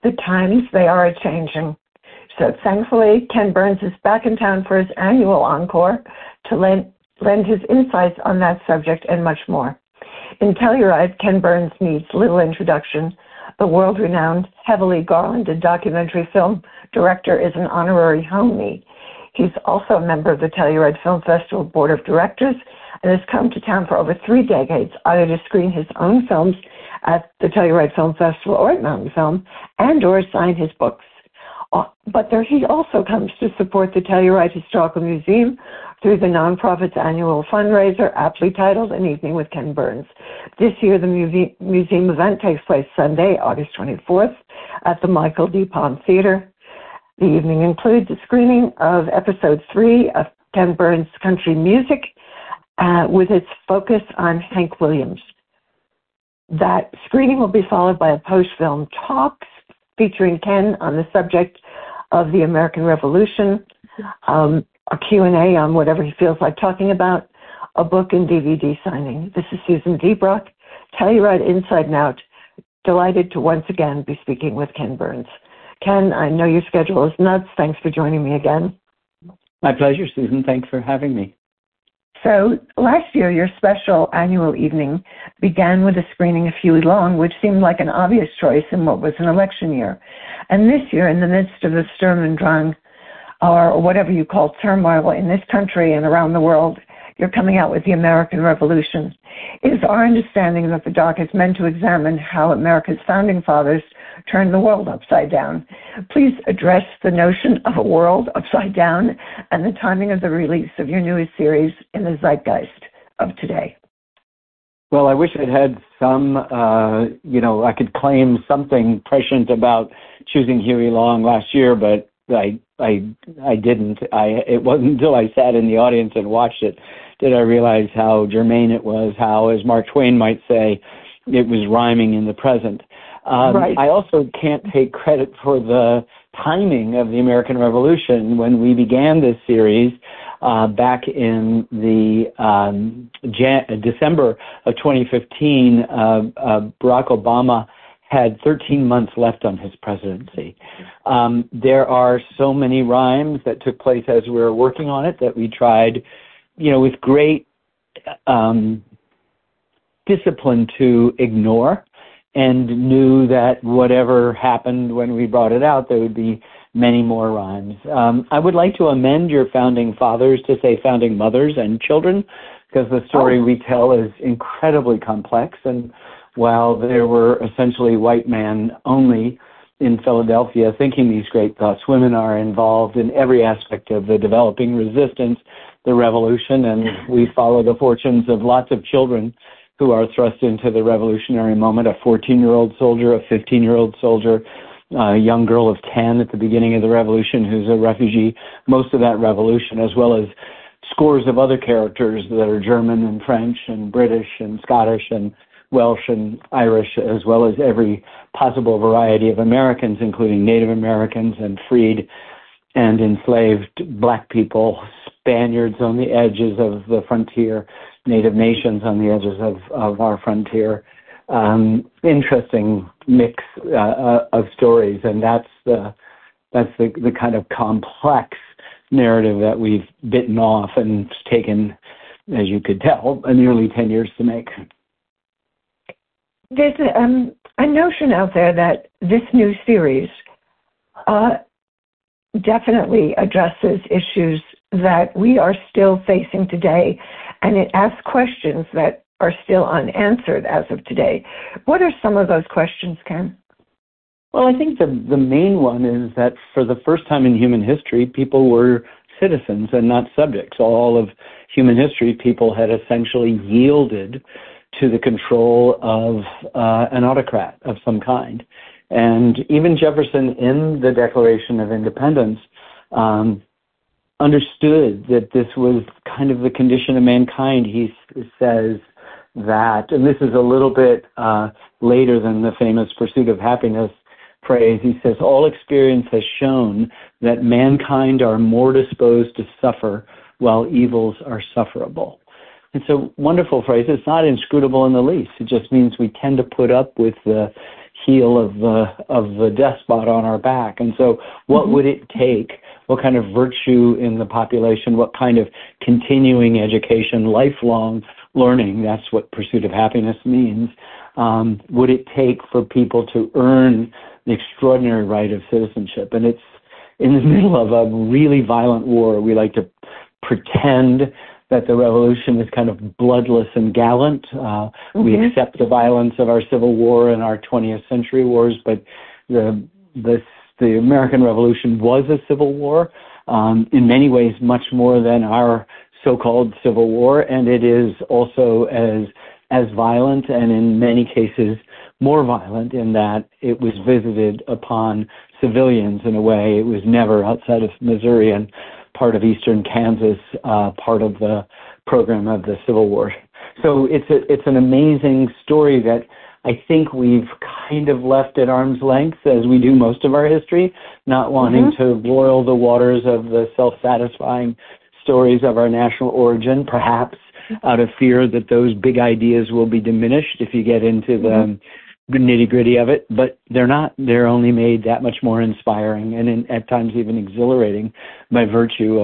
the times, they are a-changing. So thankfully, Ken Burns is back in town for his annual encore to lend his insights on that subject and much more. In Telluride, Ken Burns needs little introduction. The world-renowned, heavily garlanded documentary film director is an honorary homie. He's also a member of the Telluride Film Festival Board of Directors and has come to town for over 3 decades, either to screen his own films at the Telluride Film Festival or at Mountain Film, and or sign his books. But he also comes to support the Telluride Historical Museum through the nonprofit's annual fundraiser, aptly titled An Evening with Ken Burns. This year, the museum event takes place Sunday, August 24th, at the Michael D. Palm Theater. The evening includes a screening of Episode 3 of Ken Burns' Country Music, with its focus on Hank Williams. That screening will be followed by a post-film talks featuring Ken on the subject of the American Revolution, a Q&A on whatever he feels like talking about, a book and DVD signing. This is Susan Debrock, Telluride Inside and Out, delighted to once again be speaking with Ken Burns. Ken, I know your schedule is nuts. Thanks for joining me again. My pleasure, Susan. Thanks for having me. So last year, your special annual evening began with a screening of Huey Long, which seemed like an obvious choice in what was an election year. And this year, in the midst of the Sturm und Drang, or whatever you call turmoil in this country and around the world, you're coming out with the American Revolution. It is our understanding that the doc is meant to examine how America's founding fathers turned the world upside down. Please address the notion of a world upside down and the timing of the release of your newest series in the zeitgeist of today. Well, I wish it had some, I could claim something prescient about choosing Huey Long last year, but I didn't. It wasn't until I sat in the audience and watched it did I realize how germane it was, how, as Mark Twain might say, it was rhyming in the present. Right. I also can't take credit for the timing of the American Revolution. When we began this series back in the December of 2015, Barack Obama had 13 months left on his presidency. There are so many rhymes that took place as we were working on it that we tried, with great discipline to ignore, and knew that whatever happened when we brought it out, there would be many more rhymes. I would like to amend your founding fathers to say founding mothers and children, because the story we tell is incredibly complex. And while there were essentially white men only in Philadelphia thinking these great thoughts, women are involved in every aspect of the developing resistance, the revolution, and we follow the fortunes of lots of children who are thrust into the revolutionary moment, a 14-year-old soldier, a 15-year-old soldier, a young girl of 10 at the beginning of the revolution who's a refugee, most of that revolution, as well as scores of other characters that are German and French and British and Scottish and Welsh and Irish, as well as every possible variety of Americans, including Native Americans and freed and enslaved black people, Spaniards on the edges of the frontier, Native nations on the edges of our frontier. Interesting mix of stories, and that's the kind of complex narrative that we've bitten off, and it's taken, as you could tell, nearly 10 years to make. There's a notion out there that this new series definitely addresses issues that we are still facing today, and it asks questions that are still unanswered as of today. What are some of those questions, Ken? Well, I think the main one is that for the first time in human history, people were citizens and not subjects. All of human history, people had essentially yielded to the control of an autocrat of some kind. And even Jefferson, in the Declaration of Independence, understood that this was kind of the condition of mankind. He says that, and this is a little bit later than the famous Pursuit of Happiness phrase, he says, all experience has shown that mankind are more disposed to suffer while evils are sufferable. It's a wonderful phrase. It's not inscrutable in the least. It just means we tend to put up with the heel of the despot on our back. And so what would it take? What kind of virtue in the population? What kind of continuing education, lifelong learning? That's what pursuit of happiness means. Would it take for people to earn the extraordinary right of citizenship? And it's in the middle of a really violent war. We like to pretend that the revolution is kind of bloodless and gallant. We accept the violence of our Civil War and our 20th century wars, but the American Revolution was a civil war, in many ways much more than our so-called Civil War, and it is also as violent and in many cases more violent in that it was visited upon civilians in a way it was never outside of Missouri and part of eastern Kansas, part of the program of the Civil War. So it's an amazing story that I think we've kind of left at arm's length, as we do most of our history, not wanting to boil the waters of the self-satisfying stories of our national origin, perhaps out of fear that those big ideas will be diminished if you get into the nitty-gritty of it, but they're not. They're only made that much more inspiring and at times even exhilarating by virtue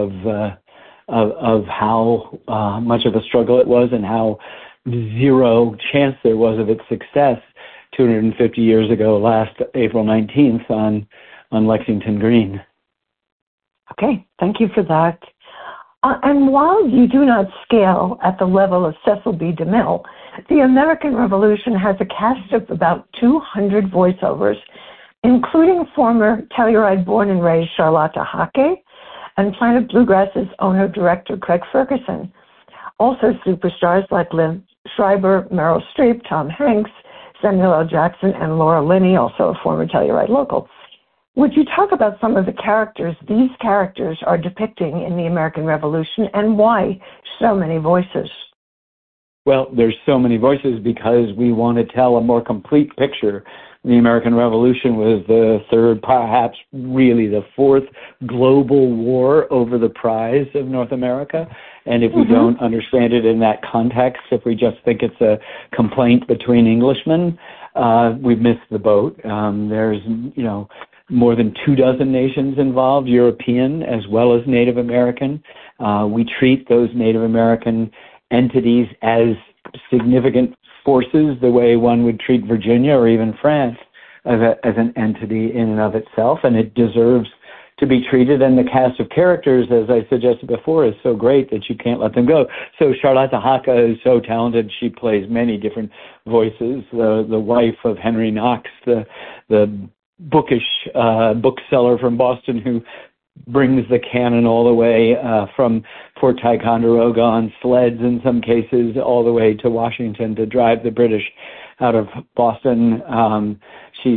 of how much of a struggle it was and how zero chance there was of its success 250 years ago, last April 19th on Lexington Green. Okay, thank you for that. And while you do not scale at the level of Cecil B. DeMille, the American Revolution has a cast of about 200 voiceovers, including former Telluride born and raised Charlotta Hake and Planet Bluegrass's owner-director Craig Ferguson. Also superstars like Liv Schreiber, Meryl Streep, Tom Hanks, Samuel L. Jackson, and Laura Linney, also a former Telluride local. Would you talk about some of the characters these characters are depicting in the American Revolution and why so many voices? Well, there's so many voices because we want to tell a more complete picture. The American Revolution was the third, perhaps really the fourth global war over the prize of North America. And if we don't understand it in that context, if we just think it's a complaint between Englishmen, we've missed the boat. There's, more than 24 nations involved, European as well as Native American. We treat those Native American entities as significant forces the way one would treat Virginia or even France as an entity in and of itself, and it deserves to be treated. And the cast of characters, as I suggested before, is so great that you can't let them go. So Charlotta Hake is so talented. She plays many different voices. The wife of Henry Knox, the bookish bookseller from Boston who brings the cannon all the way from Fort Ticonderoga on sleds in some cases all the way to Washington to drive the British out of Boston. She's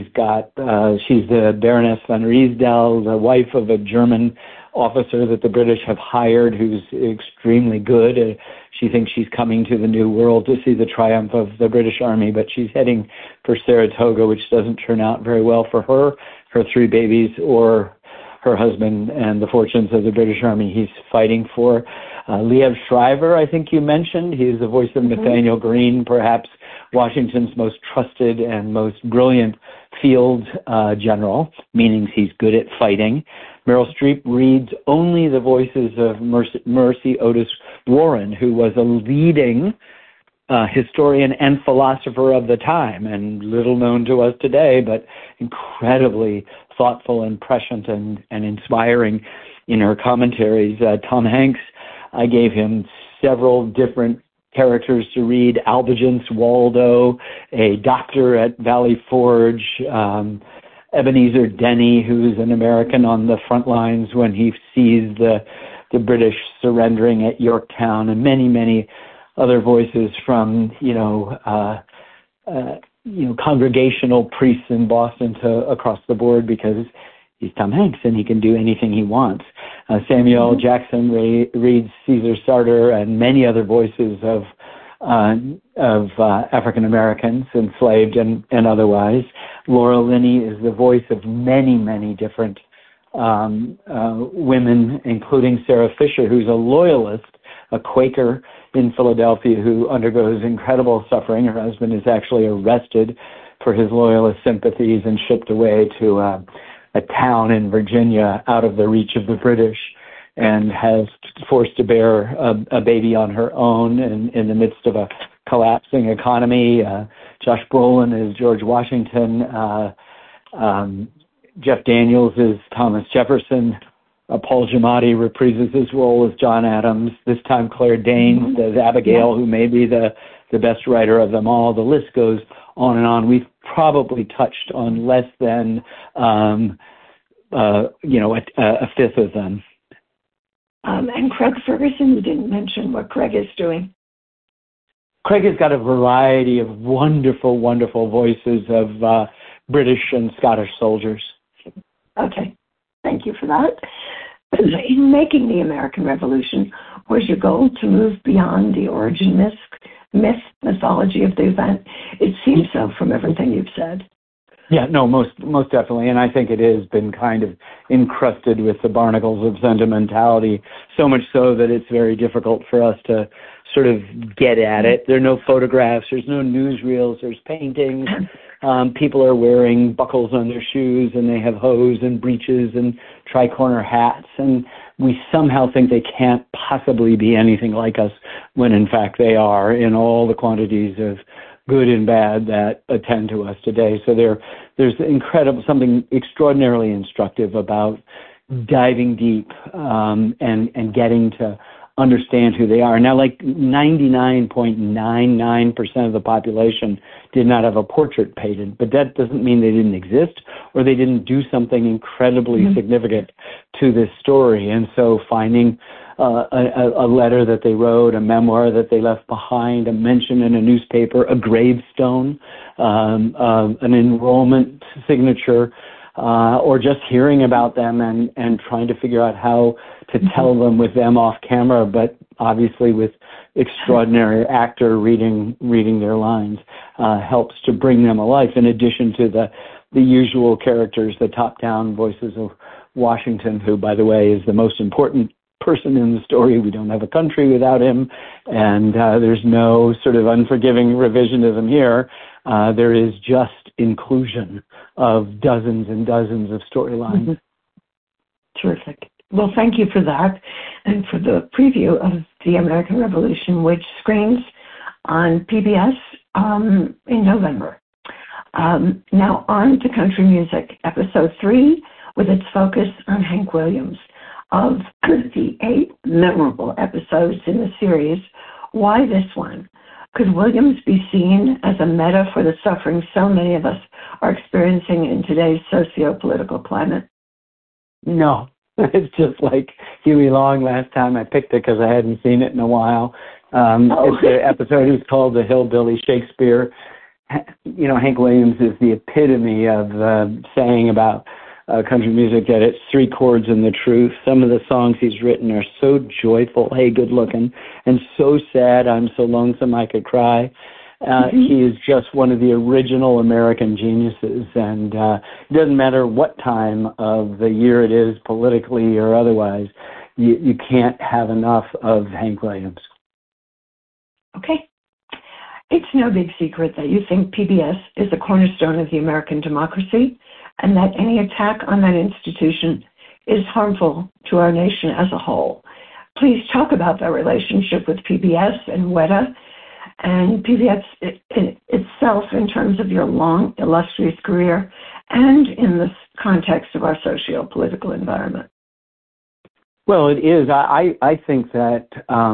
the Baroness von Riesdael, the wife of a German officer that the British have hired who's extremely good. She thinks she's coming to the New World to see the triumph of the British Army, but she's heading for Saratoga, which doesn't turn out very well for her, her three babies, or her husband and the fortunes of the British Army he's fighting for. Liev Schreiber, I think you mentioned. He's the voice of Nathaniel Greene, perhaps Washington's most trusted and most brilliant field general, meaning he's good at fighting. Meryl Streep reads only the voices of Mercy Otis Warren, who was a leading historian and philosopher of the time, and little known to us today, but incredibly thoughtful and prescient and inspiring in her commentaries. Tom Hanks, I gave him several different characters to read: Albigence Waldo, a doctor at Valley Forge, Ebenezer Denny, who's an American on the front lines when he sees the British surrendering at Yorktown, and many, many other voices from, congregational priests in Boston to across the board, because he's Tom Hanks and he can do anything he wants. Samuel L. Jackson reads Caesar Sartor and many other voices of African Americans, enslaved and otherwise. Laura Linney is the voice of many, many different women, including Sarah Fisher, who's a loyalist, a Quaker in Philadelphia who undergoes incredible suffering. Her husband is actually arrested for his loyalist sympathies and shipped away to a town in Virginia out of the reach of the British, and has forced to bear a baby on her own in the midst of a collapsing economy. Josh Brolin is George Washington. Jeff Daniels is Thomas Jefferson. Paul Giamatti reprises his role as John Adams. This time Claire Danes as Abigail, who may be the best writer of them all. The list goes on and on. We've probably touched on less than a fifth of them. And Craig Ferguson, you didn't mention what Craig is doing. Craig has got a variety of wonderful, wonderful voices of British and Scottish soldiers. Okay. Thank you for that. In making the American Revolution, was your goal to move beyond the origin mythology of the event? It seems so from everything you've said. Yeah, no, most definitely. And I think it has been kind of encrusted with the barnacles of sentimentality, so much so that it's very difficult for us to sort of get at it. There are no photographs, there's no newsreels, there's paintings. People are wearing buckles on their shoes, and they have hose and breeches and tri-corner hats, and we somehow think they can't possibly be anything like us, when in fact they are, in all the quantities of good and bad that attend to us today. So there's something extraordinarily instructive about diving deep and getting to understand who they are. Now, like 99.99% of the population did not have a portrait painted, but that doesn't mean they didn't exist or they didn't do something incredibly significant to this story. And so finding a letter that they wrote, a memoir that they left behind, a mention in a newspaper, a gravestone, an enrollment signature, or just hearing about them and trying to figure out how to tell them with them off camera, but obviously with extraordinary actor reading their lines, helps to bring them alive, in addition to the usual characters, the top-down voices of Washington, who, by the way, is the most important person in the story. We don't have a country without him, and there's no sort of unforgiving revisionism here. There is just inclusion of dozens and dozens of storylines. Terrific. Well, thank you for that, and for the preview of the American Revolution, which screens on PBS in November. Now on to country music, episode 3, with its focus on Hank Williams. Of the 8 memorable episodes in the series, why this one? Could Williams be seen as a meta for the suffering so many of us are experiencing in today's socio-political climate? No. It's just like Huey Long last time I picked it because I hadn't seen it in a while. It's the episode is called The Hillbilly Shakespeare. You know, Hank Williams is the epitome of saying about country music that it's 3 chords and the truth. Some of the songs he's written are so joyful, hey, good looking, and so sad, I'm so lonesome I could cry. He is just one of the original American geniuses, and it doesn't matter what time of the year it is, politically or otherwise, you can't have enough of Hank Williams. Okay. It's no big secret that you think PBS is a cornerstone of the American democracy, and that any attack on that institution is harmful to our nation as a whole. Please talk about that relationship with PBS and WETA, and PBS itself in terms of your long, illustrious career and in the context of our socio-political environment. Well, it is. I think that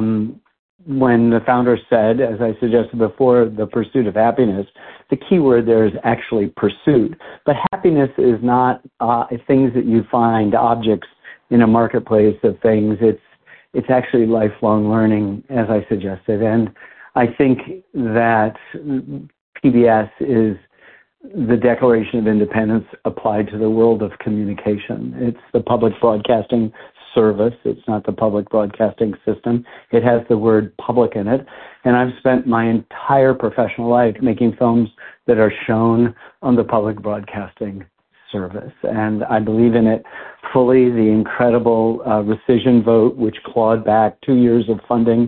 when the founder said, as I suggested before, the pursuit of happiness, the key word there is actually pursuit. But happiness is not things that you find, objects in a marketplace of things. It's actually lifelong learning, as I suggested. And I think that PBS is the Declaration of Independence applied to the world of communication. It's the public broadcasting service. It's not the public broadcasting system. It has the word public in it. And I've spent my entire professional life making films that are shown on the public broadcasting service. And I believe in it fully. The incredible rescission vote, which clawed back 2 years of funding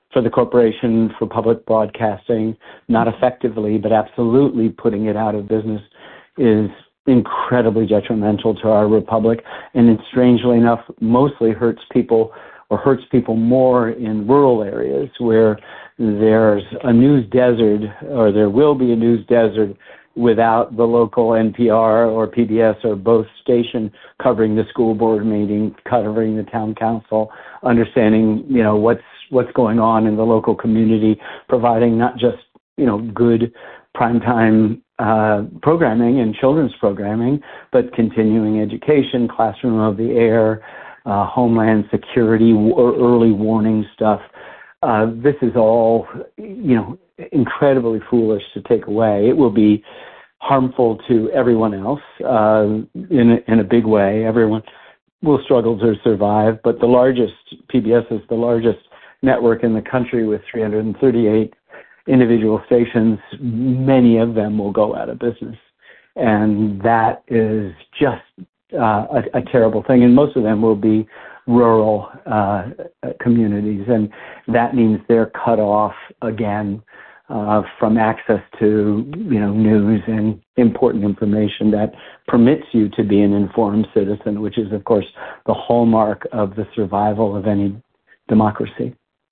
for the Corporation for Public Broadcasting, not effectively, but absolutely putting it out of business, is incredibly detrimental to our republic. And it, strangely enough, mostly hurts people more in rural areas where there's a news desert, or there will be a news desert, without the local NPR or PBS or both station covering the school board meeting, covering the town council, understanding, what's going on in the local community, providing not just, good primetime programming and children's programming, but continuing education, classroom of the air, homeland security, or early warning stuff. This is all, incredibly foolish to take away. It will be harmful to everyone else in a big way. Everyone will struggle to survive, but PBS is the largest network in the country with 338 individual stations. Many of them will go out of business, and that is just a terrible thing. And most of them will be rural communities, and that means they're cut off again from access to news and important information that permits you to be an informed citizen, which is, of course, the hallmark of the survival of any democracy.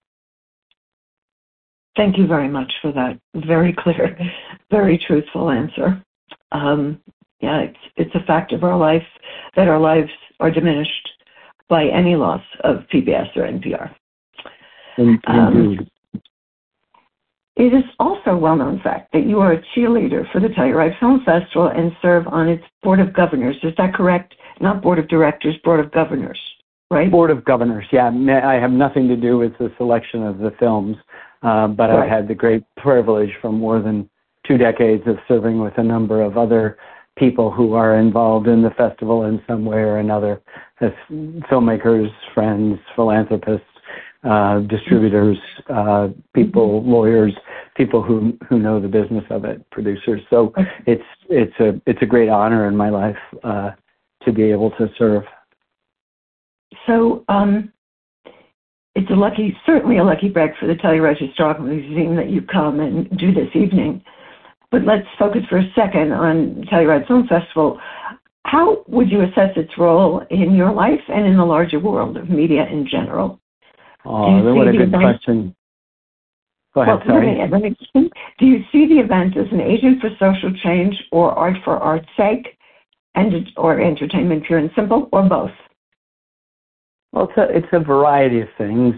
Thank you very much for that very clear, very truthful answer. It's a fact of our life that our lives are diminished by any loss of PBS or NPR. Indeed. It is also a well-known fact that you are a cheerleader for the Telluride Film Festival and serve on its Board of Governors. Is that correct? Not Board of Directors, Board of Governors, right? Board of Governors, yeah. I have nothing to do with the selection of the films, but right. I've had the great privilege for more than 2 decades of serving with a number of other people who are involved in the festival in some way or another, as filmmakers, friends, philanthropists, distributors, people, lawyers, people who know the business of it, producers. So it's a great honor in my life to be able to serve. So it's certainly a lucky break for the Telluride Historical Museum that you come and do this evening. But let's focus for a second on Telluride Film Festival. How would you assess its role in your life and in the larger world of media in general? Oh, what a good question. Go ahead, sorry. Do you see the event as an agent for social change, or art for art's sake, or entertainment pure and simple, or both? Well, it's a variety of things.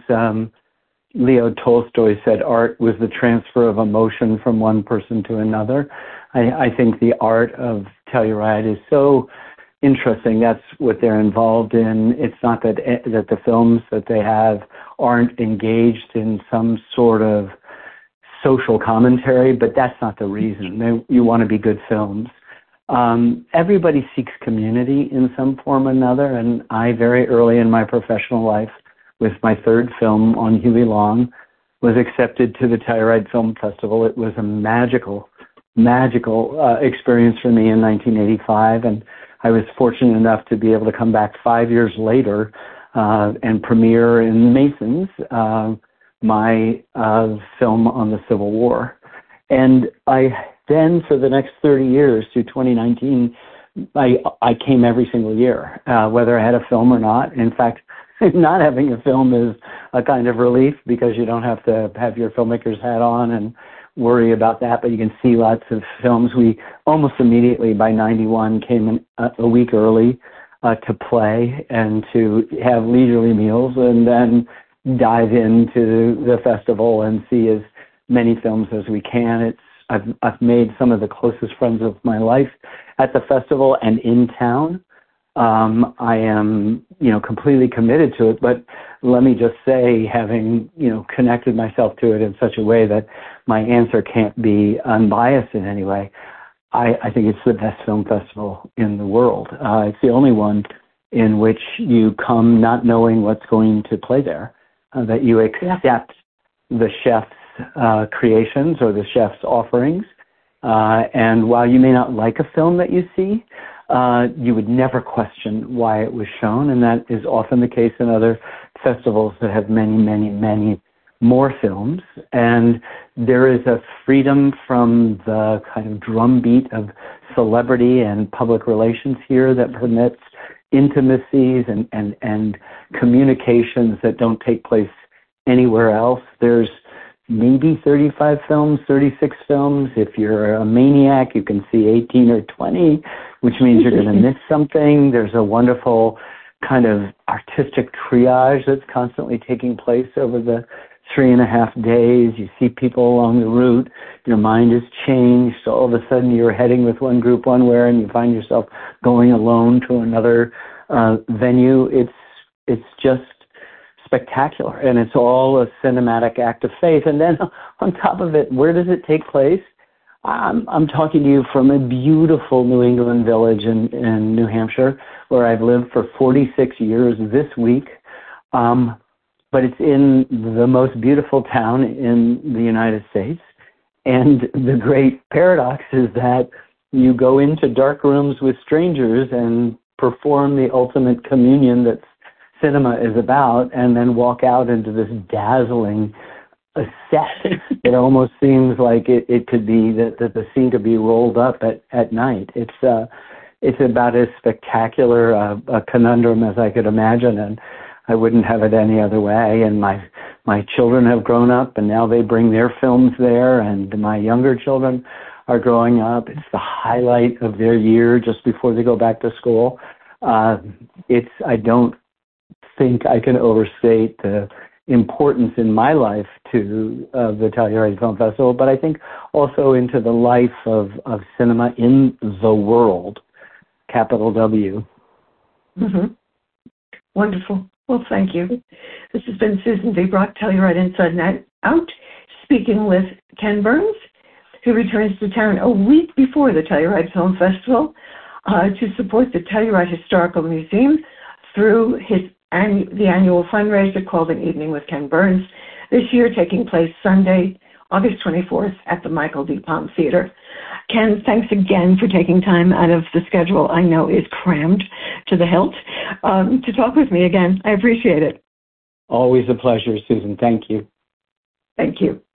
Leo Tolstoy said art was the transfer of emotion from one person to another. I think the art of Telluride is so interesting. That's what they're involved in. It's not that the films that they have aren't engaged in some sort of social commentary, but that's not the reason. You want to be good films. Everybody seeks community in some form or another, and I, very early in my professional life, with my 3rd film on Huey Long, was accepted to the Telluride Film Festival. It was a magical experience for me in 1985, and I was fortunate enough to be able to come back 5 years later and premiere in Masons my film on the Civil War. And I then, for the next 30 years, through 2019, I came every single year, whether I had a film or not. In fact, not having a film is a kind of relief because you don't have to have your filmmaker's hat on and worry about that, but you can see lots of films. We almost immediately, by 91, came in a week early to play and to have leisurely meals and then dive into the festival and see as many films as we can. I've made some of the closest friends of my life at the festival and in town. I am, completely committed to it, but let me just say, having, connected myself to it in such a way that my answer can't be unbiased in any way, I think it's the best film festival in the world. It's the only one in which you come not knowing what's going to play there, that you accept the chef's creations or the chef's offerings. And while you may not like a film that you see, you would never question why it was shown, and that is often the case in other festivals that have many, many, many more films, and there is a freedom from the kind of drumbeat of celebrity and public relations here that permits intimacies and communications that don't take place anywhere else. There's maybe 35 films, 36 films. If you're a maniac, you can see 18 or 20, which means you're going to miss something. There's a wonderful kind of artistic triage that's constantly taking place over the 3.5 days. You see people along the route. Your mind is changed. So all of a sudden you're heading with one group one way and you find yourself going alone to another venue. It's just spectacular, and it's all a cinematic act of faith. And then on top of it, where does it take place? I'm talking to you from a beautiful New England village in New Hampshire, where I've lived for 46 years this week. But it's in the most beautiful town in the United States. And the great paradox is that you go into dark rooms with strangers and perform the ultimate communion that cinema is about, and then walk out into this dazzling set. It almost seems like it could be that the scene could be rolled up at night. It's about as spectacular a conundrum as I could imagine, and I wouldn't have it any other way. And my children have grown up, and now they bring their films there, and my younger children are growing up. It's the highlight of their year just before they go back to school. I don't think I can overstate the importance in my life to the Telluride Film Festival, but I think also into the life of cinema in the world, capital W. Mm-hmm. Wonderful. Well, thank you. This has been Susan V. Brock, Telluride Inside and Out, speaking with Ken Burns, who returns to town a week before the Telluride Film Festival to support the Telluride Historical Museum through the annual fundraiser called An Evening with Ken Burns, this year taking place Sunday, August 24th at the Michael D. Palm Theater. Ken, thanks again for taking time out of the schedule I know is crammed to the hilt to talk with me again. I appreciate it. Always a pleasure, Susan. Thank you. Thank you.